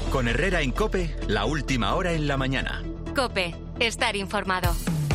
Con Herrera en COPE, la última hora en la mañana. COPE, estar informado.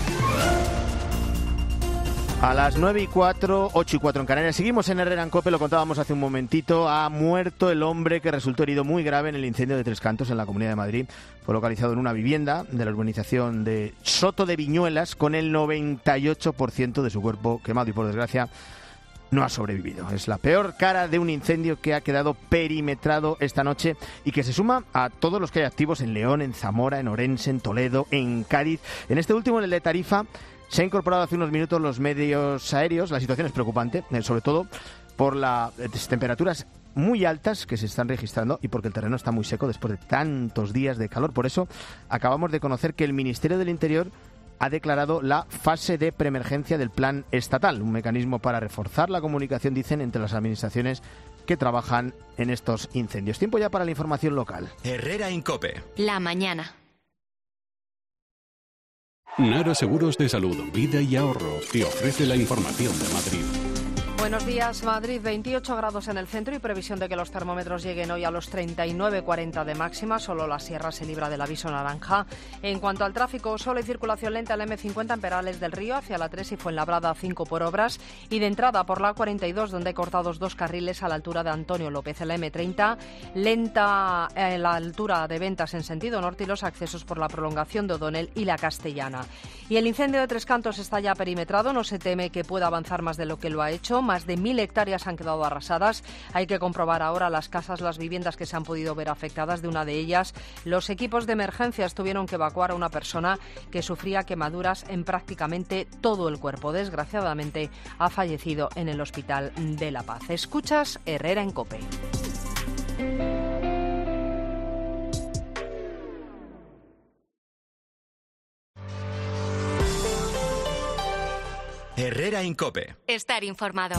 A las 9:04, 8:04 en Canarias. Seguimos en Herrera en COPE, lo contábamos hace un momentito. Ha muerto el hombre que resultó herido muy grave en el incendio de Tres Cantos en la Comunidad de Madrid. Fue localizado en una vivienda de la urbanización de Soto de Viñuelas con el 98% de su cuerpo quemado y, por desgracia, no ha sobrevivido. Es la peor cara de un incendio que ha quedado perimetrado esta noche y que se suma a todos los que hay activos en León, en Zamora, en Orense, en Toledo, en Cádiz. En este último, en el de Tarifa, se han incorporado hace unos minutos los medios aéreos. La situación es preocupante, sobre todo por las temperaturas muy altas que se están registrando y porque el terreno está muy seco después de tantos días de calor. Por eso acabamos de conocer que el Ministerio del Interior ha declarado la fase de preemergencia del plan estatal, un mecanismo para reforzar la comunicación, dicen, entre las administraciones que trabajan en estos incendios. Tiempo ya para la información local. Herrera en COPE. La mañana. Nara Seguros de Salud, Vida y Ahorro te ofrece la información de Madrid. Buenos días, Madrid, 28 grados en el centro y previsión de que los termómetros lleguen hoy a los 39,40 de máxima. Solo la sierra se libra del aviso naranja. En cuanto al tráfico, solo hay circulación lenta en la M50 en Perales del Río hacia la 3 y Fuenlabrada 5 por obras. Y de entrada por la 42, donde hay cortados 2 carriles a la altura de Antonio López. En la M30, lenta en la altura de Ventas en sentido norte y los accesos por la prolongación de O'Donnell y la Castellana. Y el incendio de Tres Cantos está ya perimetrado. No se teme que pueda avanzar más de lo que lo ha hecho. Más de 1.000 hectáreas han quedado arrasadas. Hay que comprobar ahora las casas, las viviendas que se han podido ver afectadas. De una de ellas, los equipos de emergencias tuvieron que evacuar a una persona que sufría quemaduras en prácticamente todo el cuerpo. Desgraciadamente, ha fallecido en el Hospital de La Paz. Escuchas Herrera en COPE. Herrera en COPE. Estar informado.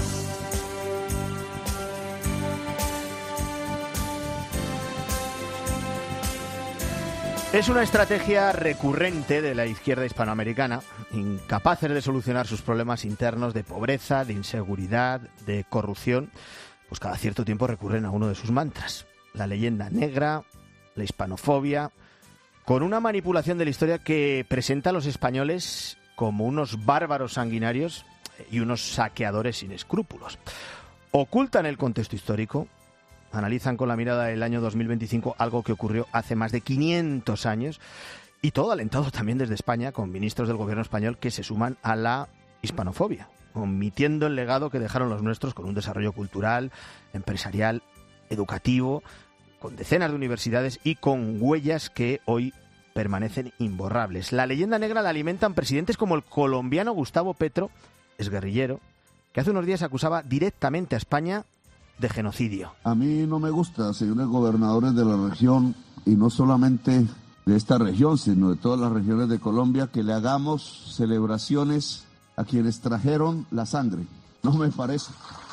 Es una estrategia recurrente de la izquierda hispanoamericana, incapaces de solucionar sus problemas internos de pobreza, de inseguridad, de corrupción. Pues cada cierto tiempo recurren a uno de sus mantras: la leyenda negra, la hispanofobia, con una manipulación de la historia que presenta a los españoles como unos bárbaros sanguinarios y unos saqueadores sin escrúpulos. Ocultan el contexto histórico, analizan con la mirada del año 2025 algo que ocurrió hace más de 500 años, y todo alentado también desde España, con ministros del gobierno español que se suman a la hispanofobia, omitiendo el legado que dejaron los nuestros con un desarrollo cultural, empresarial, educativo, con decenas de universidades y con huellas que hoy permanecen imborrables. La leyenda negra la alimentan presidentes como el colombiano Gustavo Petro, exguerrillero, que hace unos días acusaba directamente a España de genocidio. A mí no me gusta, señores gobernadores de la región, y no solamente de esta región, sino de todas las regiones de Colombia, que le hagamos celebraciones a quienes trajeron la sangre. No me parece.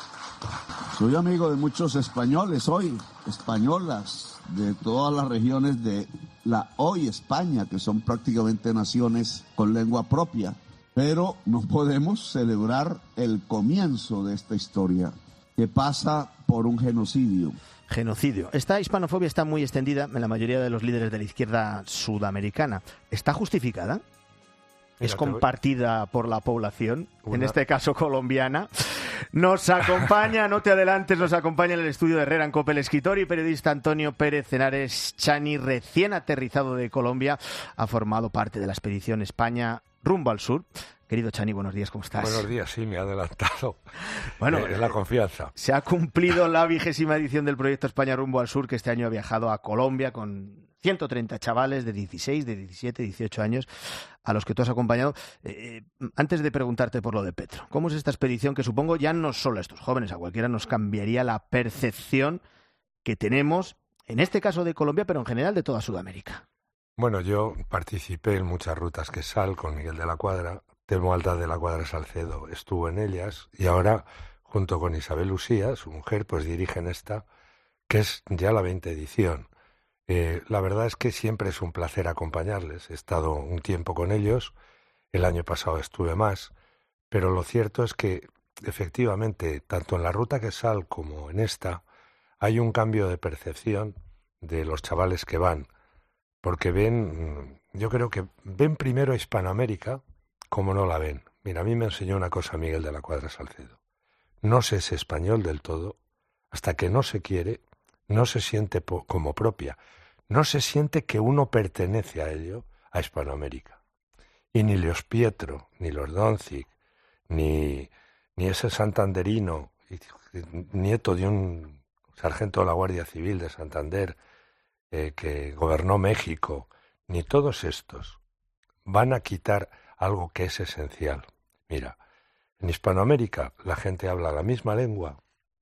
Soy amigo de muchos españoles hoy, españolas, de todas las regiones de la hoy España, que son prácticamente naciones con lengua propia, pero no podemos celebrar el comienzo de esta historia, que pasa por un genocidio. Genocidio. Esta hispanofobia está muy extendida en la mayoría de los líderes de la izquierda sudamericana. ¿Está justificada? ¿Es compartida por la población, en este caso colombiana? Nos acompaña, no te adelantes, nos acompaña en el estudio de Herrera en COPE el escritor y periodista Antonio Pérez Henares Chani, recién aterrizado de Colombia, ha formado parte de la expedición España rumbo al sur. Querido Chani, buenos días, ¿cómo estás? Buenos días, sí, me ha adelantado. Bueno, la confianza. Se ha cumplido la 20ª edición del proyecto España rumbo al sur, que este año ha viajado a Colombia con 130 chavales de 16, de 17, 18 años a los que tú has acompañado. Antes de preguntarte por lo de Petro, ¿cómo es esta expedición que supongo ya no solo a estos jóvenes, a cualquiera nos cambiaría la percepción que tenemos, en este caso de Colombia, pero en general de toda Sudamérica? Bueno, yo participé en muchas rutas que sal con Miguel de la Cuadra, Telmo Altaz de la Cuadra Salcedo estuvo en ellas, y ahora, junto con Isabel Lucía, su mujer, pues dirigen esta, que es ya la 20ª edición. La verdad es que siempre es un placer acompañarles. He estado un tiempo con ellos, el año pasado estuve más, pero lo cierto es que efectivamente, tanto en la ruta que sal como en esta, hay un cambio de percepción de los chavales que van, porque yo creo que ven primero a Hispanoamérica como no la ven. Mira, a mí me enseñó una cosa Miguel de la Cuadra Salcedo. No se es español del todo hasta que no se quiere, no se siente como propia, no se siente que uno pertenece a ello, a Hispanoamérica. Y ni Leos Pietro, ni los Doncic, ni ese santanderino, nieto de un sargento de la Guardia Civil de Santander que gobernó México, ni todos estos van a quitar algo que es esencial. Mira, en Hispanoamérica la gente habla la misma lengua,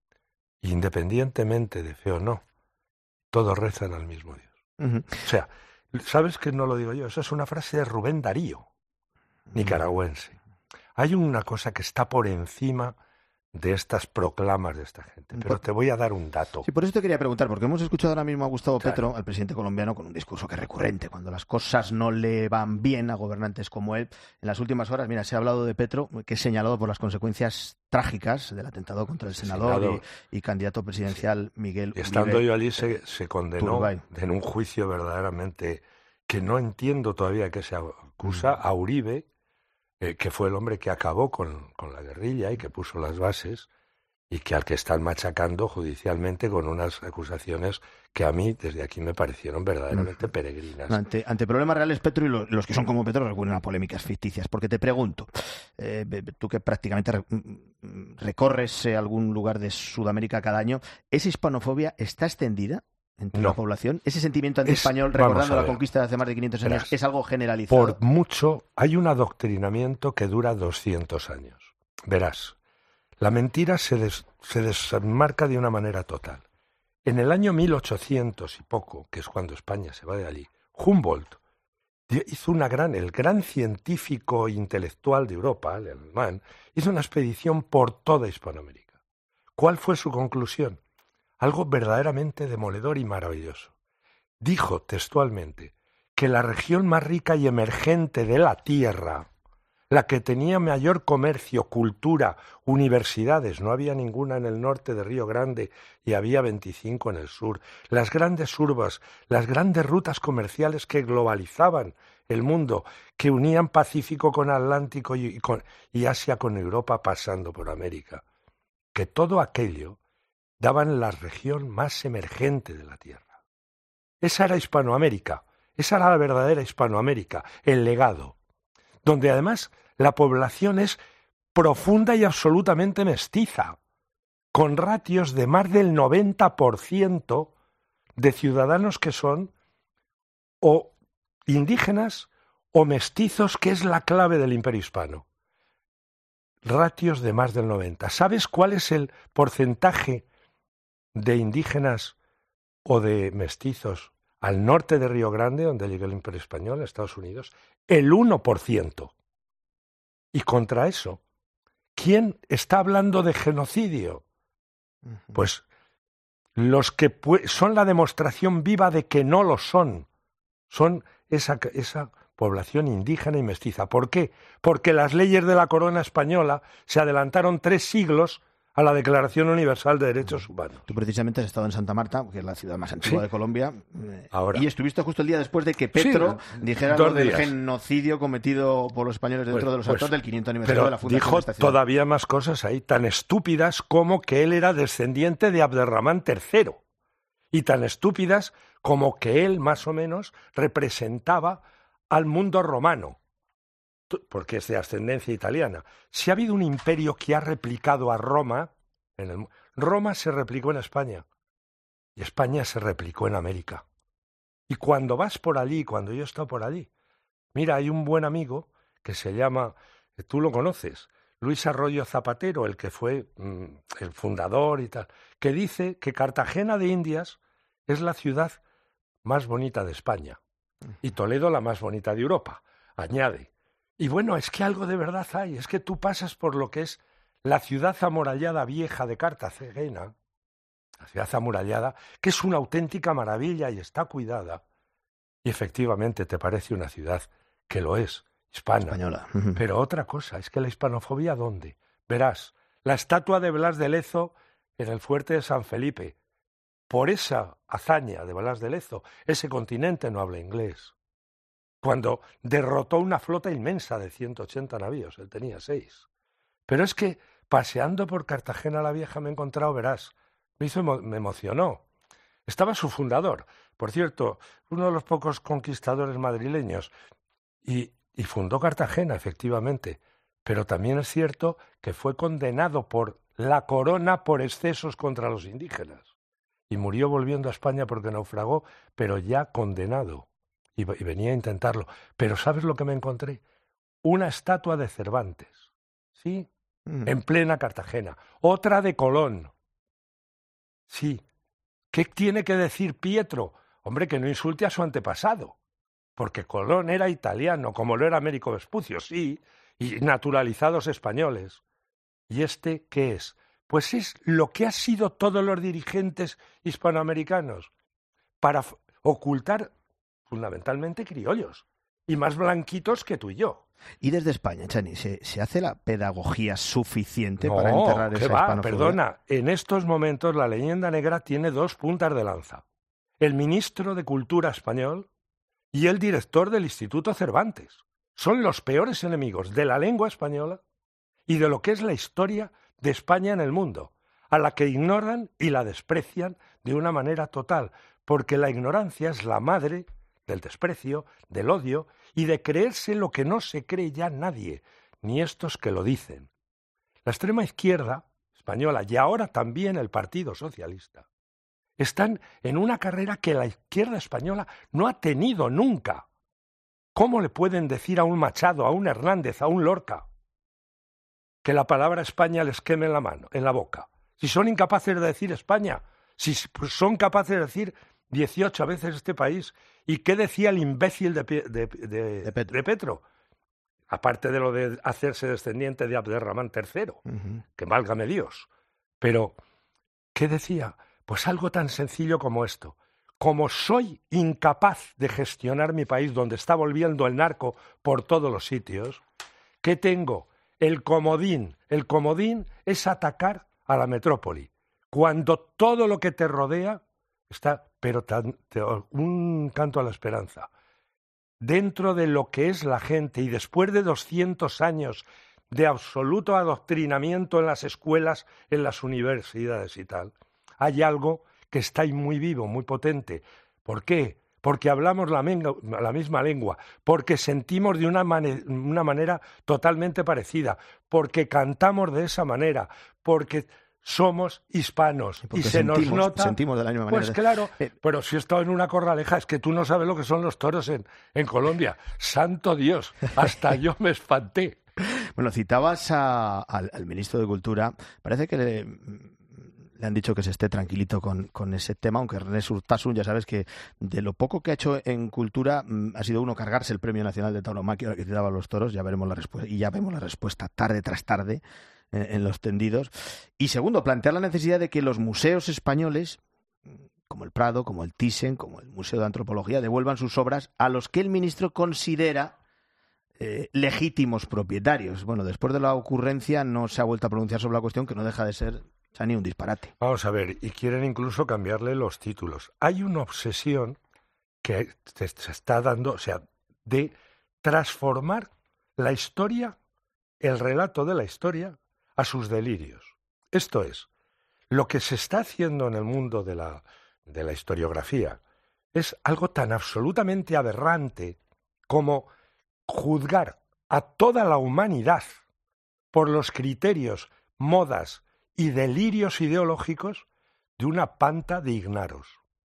independientemente de fe o no, todos rezan al mismo Dios. Uh-huh. O sea, ¿sabes que no lo digo yo? Eso es una frase de Rubén Darío, nicaragüense. Hay una cosa que está por encima de estas proclamas de esta gente. Pero te voy a dar un dato. Sí, por eso te quería preguntar, porque hemos escuchado ahora mismo a Gustavo Petro, al presidente colombiano, con un discurso que es recurrente. Cuando las cosas no le van bien a gobernantes como él, en las últimas horas, mira, se ha hablado de Petro, que es señalado por las consecuencias trágicas del atentado contra el senador y candidato presidencial Miguel Uribe. Estando yo allí se condenó en un juicio verdaderamente que no entiendo todavía que se acusa a Uribe, que fue el hombre que acabó con la guerrilla y que puso las bases y que al que están machacando judicialmente con unas acusaciones que a mí desde aquí me parecieron verdaderamente peregrinas. Ante problemas reales, Petro y los que son como Petro recurren a polémicas ficticias. Porque te pregunto, tú que prácticamente recorres algún lugar de Sudamérica cada año, ¿esa hispanofobia está extendida entre la población? ¿Ese sentimiento anti-español, recordando la conquista de hace más de 500 años, es algo generalizado? Por mucho, hay un adoctrinamiento que dura 200 años. Verás, la mentira se desmarca de una manera total. En el año 1800 y poco, que es cuando España se va de allí, Humboldt hizo el gran científico intelectual de Europa, el alemán, hizo una expedición por toda Hispanoamérica. ¿Cuál fue su conclusión? Algo verdaderamente demoledor y maravilloso. Dijo textualmente que la región más rica y emergente de la Tierra, la que tenía mayor comercio, cultura, universidades, no había ninguna en el norte de Río Grande y había 25 en el sur, las grandes urbes, las grandes rutas comerciales que globalizaban el mundo, que unían Pacífico con Atlántico y Asia con Europa pasando por América, que todo aquello daban la región más emergente de la Tierra. Esa era Hispanoamérica, esa era la verdadera Hispanoamérica, el legado, donde además la población es profunda y absolutamente mestiza, con ratios de más del 90% de ciudadanos que son o indígenas o mestizos, que es la clave del Imperio Hispano. Ratios de más del 90%. ¿Sabes cuál es el porcentaje de indígenas o de mestizos al norte de Río Grande, donde llegó el Imperio Español, Estados Unidos? El 1%. Y contra eso, ¿quién está hablando de genocidio? Pues los que son la demostración viva de que no lo son esa población indígena y mestiza. ¿Por qué? Porque las leyes de la corona española se adelantaron 3 siglos a la Declaración Universal de Derechos Humanos. Tú precisamente has estado en Santa Marta, que es la ciudad más antigua de Colombia, y estuviste justo el día después de que Petro dijera lo del genocidio cometido por los españoles dentro de los actos del 500 aniversario de la fundación dijo de esta ciudad. Todavía más cosas ahí, tan estúpidas como que él era descendiente de Abderramán III, y tan estúpidas como que él, más o menos, representaba al mundo romano, porque es de ascendencia italiana. Si ha habido un imperio que ha replicado a Roma, Roma se replicó en España y España se replicó en América. Y cuando vas por allí, cuando yo he estado por allí, mira, hay un buen amigo que se llama, tú lo conoces, Luis Arroyo Zapatero, el que fue el fundador y tal, que dice que Cartagena de Indias es la ciudad más bonita de España y Toledo la más bonita de Europa, añade. Y bueno, es que algo de verdad hay, es que tú pasas por lo que es la ciudad amurallada vieja de Cartagena, la ciudad amurallada, que es una auténtica maravilla y está cuidada, y efectivamente te parece una ciudad que lo es, hispana. Española. Pero otra cosa, es que la hispanofobia, ¿dónde? Verás, la estatua de Blas de Lezo en el fuerte de San Felipe, por esa hazaña de Blas de Lezo, ese continente no habla inglés. Cuando derrotó una flota inmensa de 180 navíos, él tenía 6. Pero es que paseando por Cartagena la Vieja me he encontrado, verás, me emocionó. Estaba su fundador, por cierto, uno de los pocos conquistadores madrileños, y fundó Cartagena, efectivamente, pero también es cierto que fue condenado por la corona por excesos contra los indígenas, y murió volviendo a España porque naufragó, pero ya condenado, y venía a intentarlo. Pero ¿sabes lo que me encontré? Una estatua de Cervantes, ¿sí?, en plena Cartagena, otra de Colón, sí. ¿Qué tiene que decir Pietro? Hombre, que no insulte a su antepasado, porque Colón era italiano, como lo era Américo Vespucio, sí, y naturalizados españoles. ¿Y este qué es? Pues es lo que han sido todos los dirigentes hispanoamericanos, para ocultar fundamentalmente criollos, y más blanquitos que tú y yo. Y desde España, Chani, ¿se hace la pedagogía suficiente para enterrar esa hispanofobia? Perdona, en estos momentos la leyenda negra tiene 2 puntas de lanza. El ministro de Cultura español y el director del Instituto Cervantes. Son los peores enemigos de la lengua española y de lo que es la historia de España en el mundo, a la que ignoran y la desprecian de una manera total, porque la ignorancia es la madre del desprecio, del odio y de creerse lo que no se cree ya nadie, ni estos que lo dicen. La extrema izquierda española y ahora también el Partido Socialista están en una carrera que la izquierda española no ha tenido nunca. ¿Cómo le pueden decir a un Machado, a un Hernández, a un Lorca que la palabra España les queme en la mano, en la boca? Si son incapaces de decir España, si son capaces de decir 18 veces este país. ¿Y qué decía el imbécil de Petro? Aparte de lo de hacerse descendiente de Abderramán III, que válgame Dios. Pero, ¿qué decía? Pues algo tan sencillo como esto. Como soy incapaz de gestionar mi país, donde está volviendo el narco por todos los sitios, ¿qué tengo? El comodín. El comodín es atacar a la metrópoli, cuando todo lo que te rodea está, pero un canto a la esperanza, dentro de lo que es la gente, y después de 200 años de absoluto adoctrinamiento en las escuelas, en las universidades y tal, hay algo que está ahí muy vivo, muy potente. ¿Por qué? Porque hablamos la misma lengua, porque sentimos de una manera totalmente parecida, porque cantamos de esa manera, porque somos hispanos y se nos nota. Sentimos de la misma manera. Pues claro, pero si he estado en una corraleja, es que tú no sabes lo que son los toros en Colombia. Santo Dios, hasta yo me espanté. Bueno, citabas al ministro de Cultura. Parece que le han dicho que se esté tranquilito con ese tema, aunque René Urtasun, ya sabes que de lo poco que ha hecho en cultura ha sido uno cargarse el Premio Nacional de Tauromaquia, que citaba a los toros. Ya veremos la respuesta, y ya vemos la respuesta tarde tras tarde en los tendidos. Y segundo, plantear la necesidad de que los museos españoles, como el Prado, como el Thyssen, como el Museo de Antropología, devuelvan sus obras a los que el ministro considera legítimos propietarios. Bueno, después de la ocurrencia no se ha vuelto a pronunciar sobre la cuestión, que no deja de ser ni un disparate. Vamos a ver, y quieren incluso cambiarle los títulos. Hay una obsesión que se está dando, o sea, de transformar la historia, el relato de la historia, a sus delirios. Esto es, lo que se está haciendo en el mundo de la historiografía es algo tan absolutamente aberrante como juzgar a toda la humanidad por los criterios, modas y delirios ideológicos de una panta de ignaros.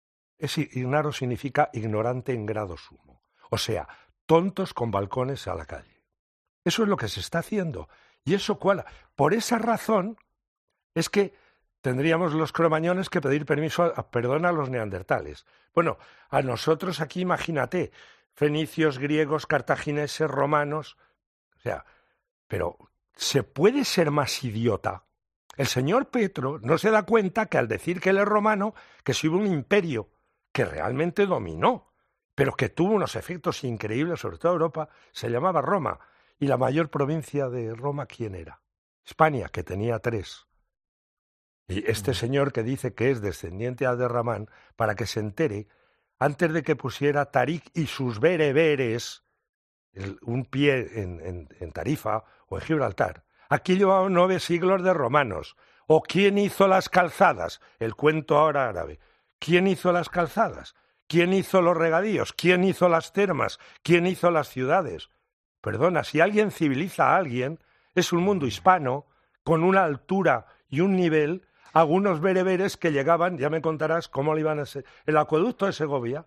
Ignaro significa ignorante en grado sumo, o sea, tontos con balcones a la calle. Eso es lo que se está haciendo. Y eso cuál. Por esa razón es que tendríamos los cromañones que pedir perdón a los neandertales. Bueno, a nosotros aquí, imagínate, fenicios, griegos, cartagineses, romanos. O sea, pero ¿se puede ser más idiota? El señor Petro no se da cuenta que al decir que él es romano, que si hubo un imperio que realmente dominó, pero que tuvo unos efectos increíbles sobre toda Europa, se llamaba Roma. ¿Y la mayor provincia de Roma quién era? España, que tenía 3. Y este señor que dice que es descendiente de Abderramán, para que se entere, antes de que pusiera Tarik y sus bereberes un pie en Tarifa o en Gibraltar, aquí llevaban 9 siglos de romanos. ¿O quién hizo las calzadas? El cuento ahora árabe. ¿Quién hizo las calzadas? ¿Quién hizo los regadíos? ¿Quién hizo las termas? ¿Quién hizo las ciudades? Perdona, si alguien civiliza a alguien, es un mundo hispano, con una altura y un nivel, algunos bereberes que llegaban, ya me contarás cómo le iban a ser. El acueducto de Segovia,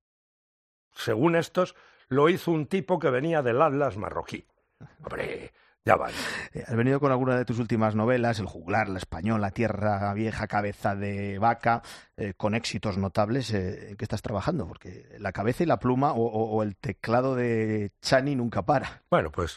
según estos, lo hizo un tipo que venía del Atlas marroquí. Hombre, ya vale. Has venido con alguna de tus últimas novelas, El juglar, La española, Tierra vieja, Cabeza de vaca, con éxitos notables. ¿En qué estás trabajando? Porque la cabeza y la pluma o el teclado de Chani nunca para. Bueno, pues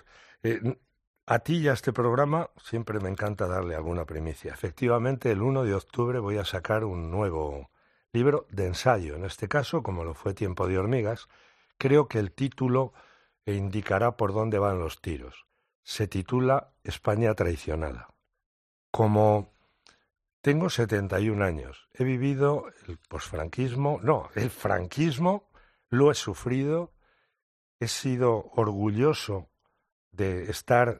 a ti y a este programa siempre me encanta darle alguna primicia. Efectivamente, el 1 de octubre voy a sacar un nuevo libro de ensayo. En este caso, como lo fue Tiempo de hormigas, creo que el título indicará por dónde van los tiros. Se titula España traicionada. Como tengo 71 años, he vivido el posfranquismo, el franquismo, lo he sufrido, he sido orgulloso de estar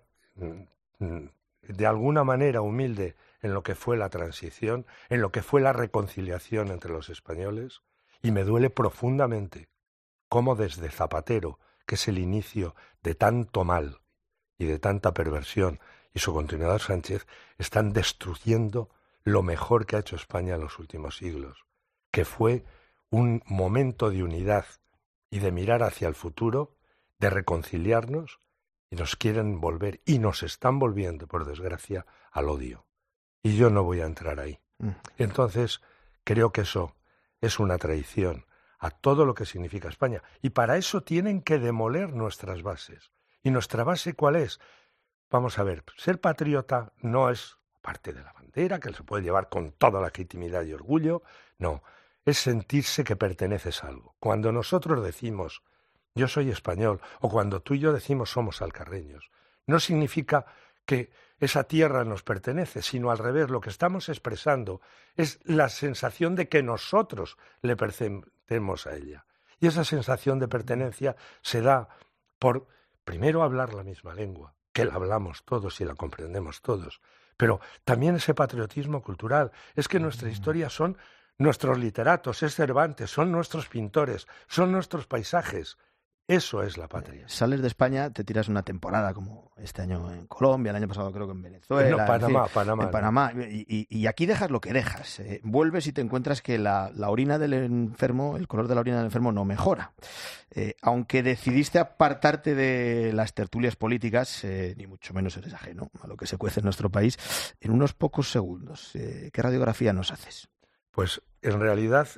de alguna manera humilde en lo que fue la transición, en lo que fue la reconciliación entre los españoles, y me duele profundamente cómo desde Zapatero, que es el inicio de tanto mal y de tanta perversión, y su continuador Sánchez, están destruyendo lo mejor que ha hecho España en los últimos siglos, que fue un momento de unidad y de mirar hacia el futuro, de reconciliarnos, y nos quieren volver, y nos están volviendo, por desgracia, al odio. Y yo no voy a entrar ahí. Entonces, creo que eso es una traición a todo lo que significa España. Y para eso tienen que demoler nuestras bases. ¿Y nuestra base cuál es? Vamos a ver, ser patriota no es parte de la bandera, que se puede llevar con toda la legitimidad y orgullo, no, es sentirse que perteneces a algo. Cuando nosotros decimos yo soy español, o cuando tú y yo decimos somos alcarreños, no significa que esa tierra nos pertenece, sino al revés, lo que estamos expresando es la sensación de que nosotros le pertenecemos a ella. Y esa sensación de pertenencia se da por, primero, hablar la misma lengua, que la hablamos todos y la comprendemos todos, pero también ese patriotismo cultural. Es que nuestra historia son nuestros literatos, es Cervantes, son nuestros pintores, son nuestros paisajes. Eso es la patria. Sales de España, te tiras una temporada como este año en Colombia, el año pasado creo que en Venezuela. No, Panamá. En Panamá. Y aquí dejas lo que dejas. Vuelves y te encuentras que la orina del enfermo, el color de la orina del enfermo no mejora. Aunque decidiste apartarte de las tertulias políticas, ni mucho menos eres ajeno a lo que se cuece en nuestro país, en unos pocos segundos. ¿Qué radiografía nos haces? Pues en realidad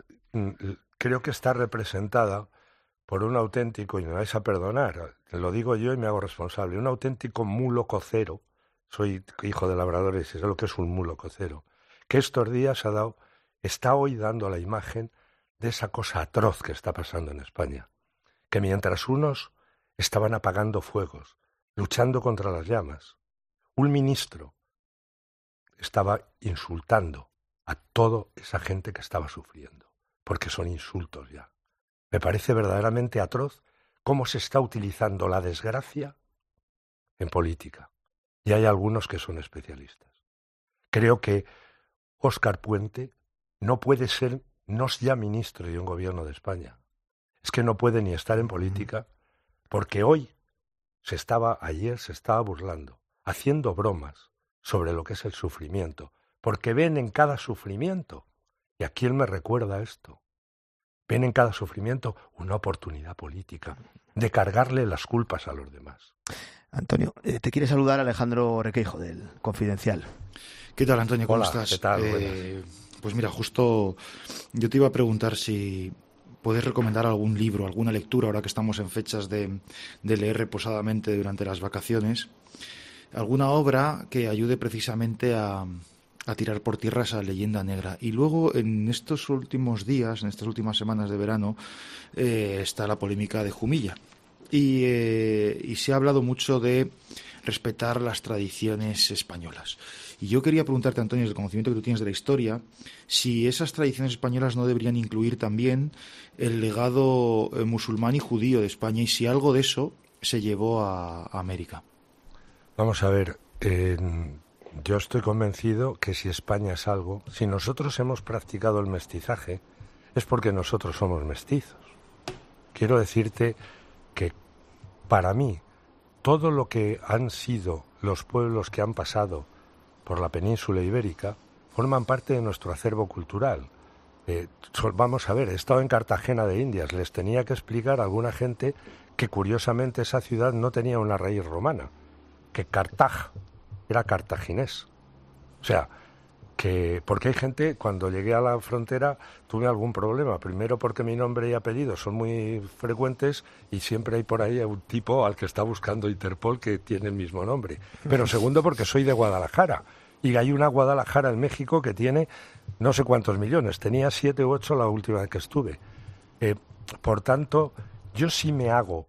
creo que está representada por un auténtico, y me vais a perdonar, lo digo yo y me hago responsable, un auténtico mulo cocero, soy hijo de labradores y sé lo que es un mulo cocero, que estos días está hoy dando la imagen de esa cosa atroz que está pasando en España, que mientras unos estaban apagando fuegos, luchando contra las llamas, un ministro estaba insultando a toda esa gente que estaba sufriendo, porque son insultos ya. Me parece verdaderamente atroz cómo se está utilizando la desgracia en política. Y hay algunos que son especialistas. Creo que Óscar Puente no puede ser, no es ya ministro de un gobierno de España. Es que no puede ni estar en política porque ayer se estaba burlando, haciendo bromas sobre lo que es el sufrimiento, porque ven en cada sufrimiento, ¿y a quién me recuerda esto? Ven en cada sufrimiento una oportunidad política de cargarle las culpas a los demás. Antonio, te quiere saludar Alejandro Requeijo del Confidencial. ¿Qué tal, Antonio? ¿Cómo Hola, estás? ¿qué tal? Pues mira, justo yo te iba a preguntar si puedes recomendar algún libro, alguna lectura, ahora que estamos en fechas de leer reposadamente durante las vacaciones, alguna obra que ayude precisamente a tirar por tierra esa leyenda negra. Y luego, en estos últimos días, en estas últimas semanas de verano, está la polémica de Jumilla. y se ha hablado mucho de respetar las tradiciones españolas. Y yo quería preguntarte, Antonio, desde el conocimiento que tú tienes de la historia, si esas tradiciones españolas no deberían incluir también el legado musulmán y judío de España, y si algo de eso se llevó a América. Vamos a ver, yo estoy convencido que si España es algo, si nosotros hemos practicado el mestizaje, es porque nosotros somos mestizos. Quiero decirte que para mí, todo lo que han sido los pueblos que han pasado por la península ibérica forman parte de nuestro acervo cultural. Vamos a ver, he estado en Cartagena de Indias, les tenía que explicar a alguna gente que curiosamente esa ciudad no tenía una raíz romana, que Cartaj era cartaginés. O sea, que porque hay gente, cuando llegué a la frontera tuve algún problema, primero porque mi nombre y apellido son muy frecuentes y siempre hay por ahí un tipo al que está buscando Interpol que tiene el mismo nombre, pero segundo porque soy de Guadalajara y hay una Guadalajara en México que tiene no sé cuántos millones, tenía 7 u 8 la última vez que estuve. Por tanto, yo sí me hago,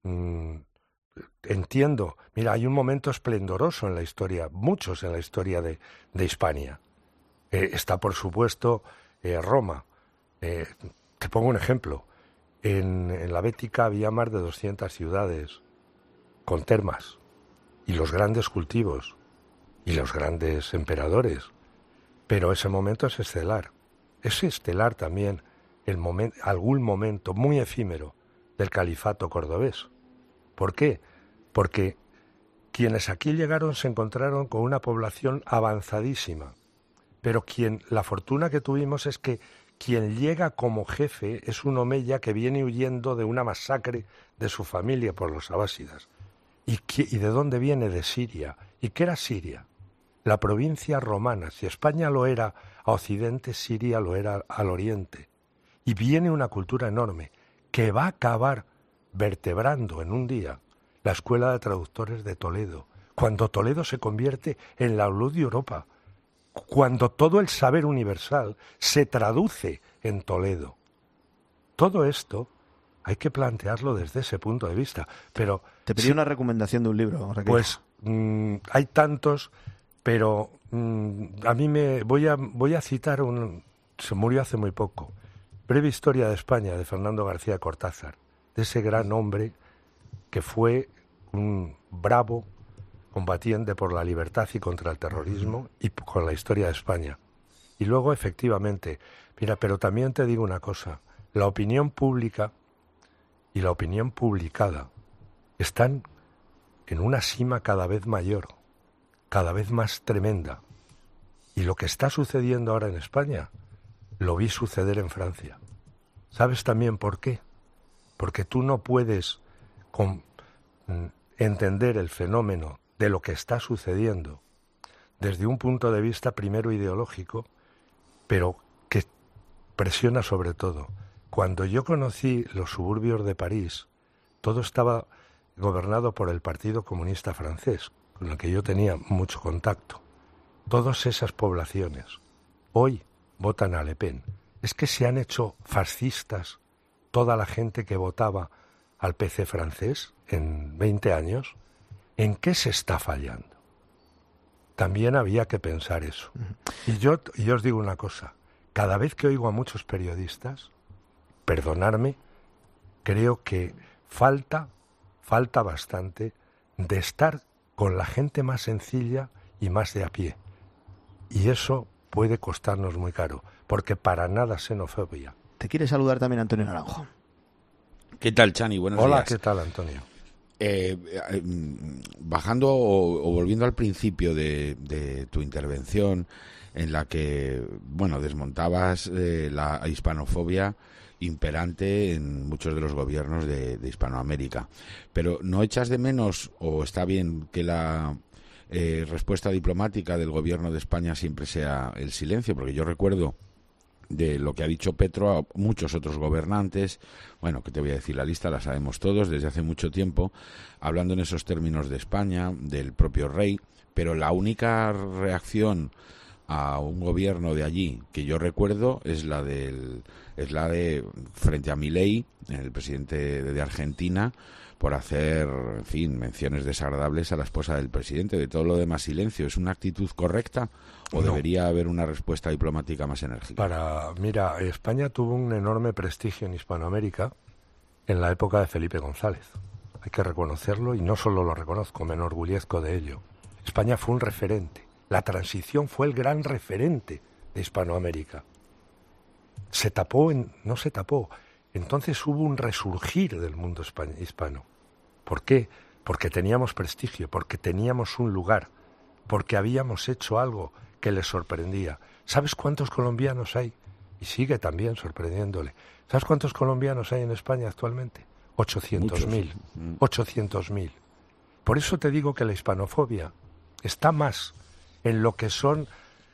entiendo, mira, hay un momento esplendoroso en la historia, muchos en la historia de Hispania. Está, por supuesto, Roma. Te pongo un ejemplo. En la Bética había más de 200 ciudades con termas y los grandes cultivos y los grandes emperadores. Pero ese momento es estelar. Es estelar también algún momento muy efímero del califato cordobés. ¿Por qué? Porque quienes aquí llegaron se encontraron con una población avanzadísima. Pero la fortuna que tuvimos es que quien llega como jefe es un omeya que viene huyendo de una masacre de su familia por los abásidas. ¿Y de dónde viene? De Siria. ¿Y qué era Siria? La provincia romana. Si España lo era a occidente, Siria lo era al oriente. Y viene una cultura enorme que va a acabar vertebrando en un día la Escuela de Traductores de Toledo, cuando Toledo se convierte en la luz de Europa, cuando todo el saber universal se traduce en Toledo. Todo esto hay que plantearlo desde ese punto de vista. Pero te pedí una recomendación de un libro, Raquel. Pues hay tantos, pero a mí voy a citar se murió hace muy poco, Breve Historia de España, de Fernando García Cortázar, de ese gran hombre que fue un bravo combatiente por la libertad y contra el terrorismo y con la historia de España. Y luego, efectivamente, mira, pero también te digo una cosa, la opinión pública y la opinión publicada están en una cima cada vez mayor, cada vez más tremenda. Y lo que está sucediendo ahora en España, lo vi suceder en Francia. ¿Sabes también por qué? Porque tú no puedes entender el fenómeno de lo que está sucediendo desde un punto de vista primero ideológico, pero que presiona sobre todo. Cuando yo conocí los suburbios de París, todo estaba gobernado por el Partido Comunista Francés, con el que yo tenía mucho contacto. Todas esas poblaciones hoy votan a Le Pen. Es que se han hecho fascistas toda la gente que votaba al PC francés en 20 años. ¿En qué se está fallando? También había que pensar eso. Y yo os digo una cosa, cada vez que oigo a muchos periodistas, perdonadme, creo que falta bastante de estar con la gente más sencilla y más de a pie. Y eso puede costarnos muy caro, porque para nada xenofobia. Te quiere saludar también Antonio Naranjo. ¿Qué tal, Chani? Buenos días. Hola, ¿qué tal, Antonio? Bajando o volviendo al principio de tu intervención, en la que, bueno, desmontabas la hispanofobia imperante en muchos de los gobiernos de Hispanoamérica. Pero ¿no echas de menos, o está bien que la respuesta diplomática del gobierno de España siempre sea el silencio? Porque yo recuerdo de lo que ha dicho Petro a muchos otros gobernantes, bueno, que te voy a decir, la lista la sabemos todos desde hace mucho tiempo, hablando en esos términos de España, del propio rey, pero la única reacción a un gobierno de allí que yo recuerdo es la de frente a Milei, el presidente de Argentina, por hacer, en fin, menciones desagradables a la esposa del presidente. De todo lo demás, silencio. ¿Es una actitud correcta o debería haber una respuesta diplomática más enérgica? Mira, España tuvo un enorme prestigio en Hispanoamérica en la época de Felipe González. Hay que reconocerlo, y no solo lo reconozco, me enorgullezco de ello. España fue un referente. La transición fue el gran referente de Hispanoamérica. No se tapó. Entonces hubo un resurgir del mundo hispano. ¿Por qué? Porque teníamos prestigio, porque teníamos un lugar, porque habíamos hecho algo que les sorprendía. ¿Sabes cuántos colombianos hay? Y sigue también sorprendiéndole. ¿Sabes cuántos colombianos hay en España actualmente? 800.000. 800.000. Por eso te digo que la hispanofobia está más en lo que son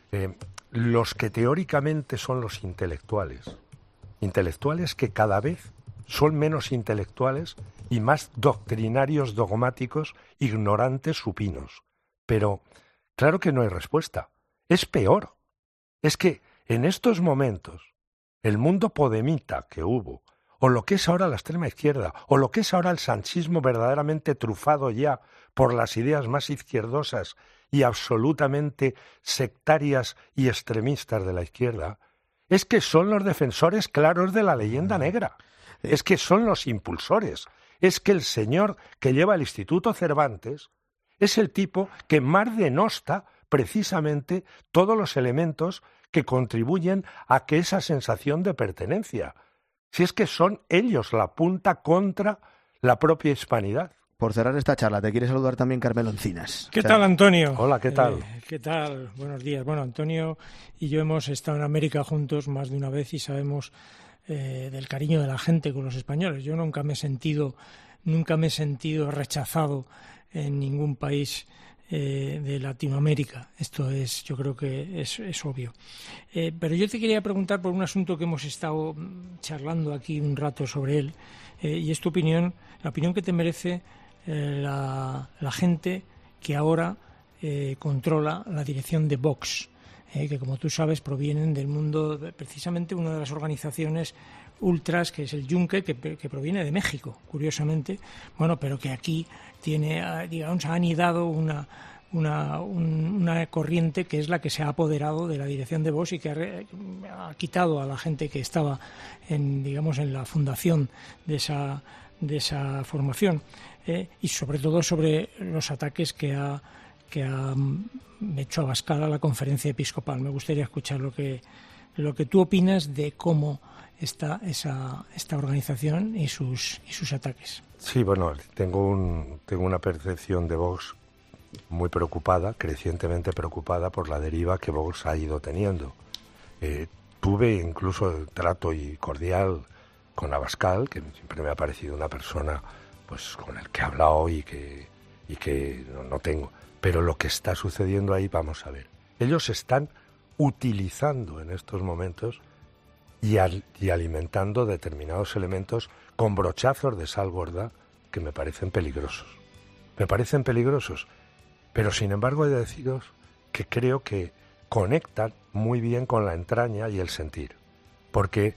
los que teóricamente son los intelectuales. Intelectuales que cada vez son menos intelectuales y más doctrinarios, dogmáticos, ignorantes, supinos. Pero claro que no hay respuesta. Es peor. Es que en estos momentos el mundo podemita que hubo, o lo que es ahora la extrema izquierda, o lo que es ahora el sanchismo verdaderamente trufado ya por las ideas más izquierdosas y absolutamente sectarias y extremistas de la izquierda, es que son los defensores claros de la leyenda negra, es que son los impulsores, es que el señor que lleva el Instituto Cervantes es el tipo que más denosta precisamente todos los elementos que contribuyen a que esa sensación de pertenencia, si es que son ellos la punta contra la propia hispanidad. Por cerrar esta charla, te quiere saludar también Carmelo Encinas. ¿Qué tal, Antonio? Hola, ¿qué tal? ¿Qué tal? Buenos días. Bueno, Antonio y yo hemos estado en América juntos más de una vez y sabemos del cariño de la gente con los españoles. Yo nunca me he sentido rechazado en ningún país de Latinoamérica. Esto es, yo creo que es obvio. Pero yo te quería preguntar por un asunto que hemos estado charlando aquí un rato sobre él, y es tu opinión, la opinión que te merece la gente que ahora controla la dirección de Vox, que como tú sabes provienen del mundo, precisamente una de las organizaciones ultras, que es el Yunque, que proviene de México, curiosamente, bueno, pero que aquí tiene, digamos, ha anidado una corriente que es la que se ha apoderado de la dirección de Vox y que ha quitado a la gente que estaba en la fundación de esa formación, y sobre todo sobre los ataques que ha hecho Abascal a la conferencia episcopal. Me gustaría escuchar lo que tú opinas de cómo está esta organización y sus ataques. Sí, bueno, tengo una percepción de Vox muy preocupada, crecientemente preocupada por la deriva que Vox ha ido teniendo. Tuve incluso el trato y cordial con Abascal, que siempre me ha parecido una persona pues con el que he hablado y que no tengo. Pero lo que está sucediendo ahí, vamos a ver. Ellos están utilizando en estos momentos y alimentando determinados elementos con brochazos de sal gorda que me parecen peligrosos. Me parecen peligrosos, pero sin embargo he de deciros que creo que conectan muy bien con la entraña y el sentir. Porque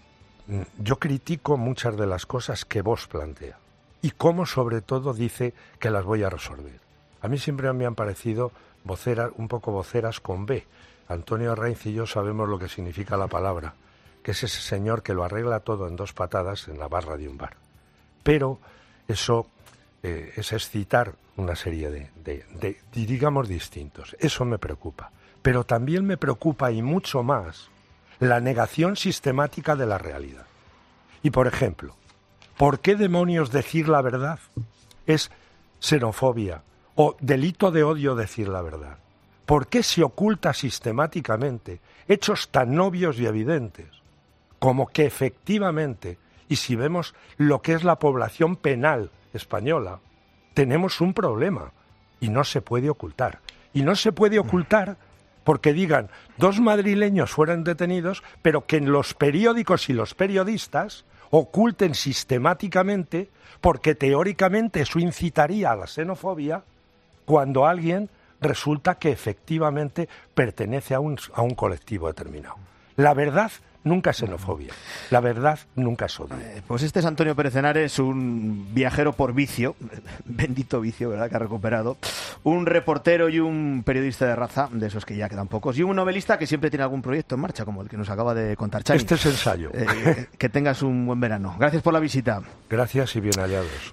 yo critico muchas de las cosas que Vox plantea y cómo sobre todo dice que las voy a resolver. A mí siempre me han parecido un poco voceras con B. Antonio Arraiz y yo sabemos lo que significa la palabra, que es ese señor que lo arregla todo en 2 patadas en la barra de un bar. Pero eso es excitar una serie de digamos, distintos. Eso me preocupa. Pero también me preocupa, y mucho más, la negación sistemática de la realidad. Y, por ejemplo, ¿por qué demonios decir la verdad es xenofobia o delito de odio decir la verdad? ¿Por qué se oculta sistemáticamente hechos tan obvios y evidentes como que efectivamente, y si vemos lo que es la población penal española, tenemos un problema y no se puede ocultar? Y no se puede ocultar porque digan 2 madrileños fueron detenidos, pero que en los periódicos y los periodistas oculten sistemáticamente, porque teóricamente eso incitaría a la xenofobia, cuando alguien resulta que efectivamente pertenece a un colectivo determinado. La verdad nunca es xenofobia, la verdad nunca es odio. Pues este es Antonio Pérez Henares, un viajero por vicio, bendito vicio, ¿verdad?, que ha recuperado, un reportero y un periodista de raza, de esos que ya quedan pocos, y un novelista que siempre tiene algún proyecto en marcha, como el que nos acaba de contar Chani. Este es ensayo. Que tengas un buen verano. Gracias por la visita. Gracias y bien hallados.